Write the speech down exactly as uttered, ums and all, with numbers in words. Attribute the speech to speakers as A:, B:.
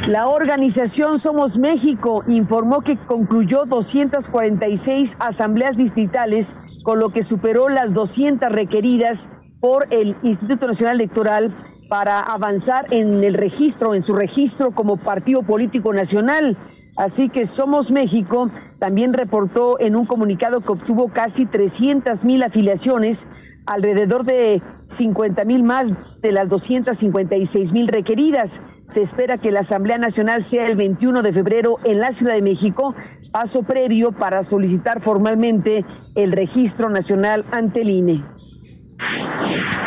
A: La organización Somos México informó que concluyó doscientas cuarenta y seis asambleas distritales, con lo que superó las doscientas requeridas por el Instituto Nacional Electoral para avanzar en el registro, en su registro como partido político nacional. Así que Somos México también reportó en un comunicado que obtuvo casi trescientas mil afiliaciones, alrededor de cincuenta mil más de las doscientas cincuenta y seis mil requeridas. Se espera que la Asamblea Nacional sea el veintiuno de febrero en la Ciudad de México, paso previo para solicitar formalmente el registro nacional ante el I N E.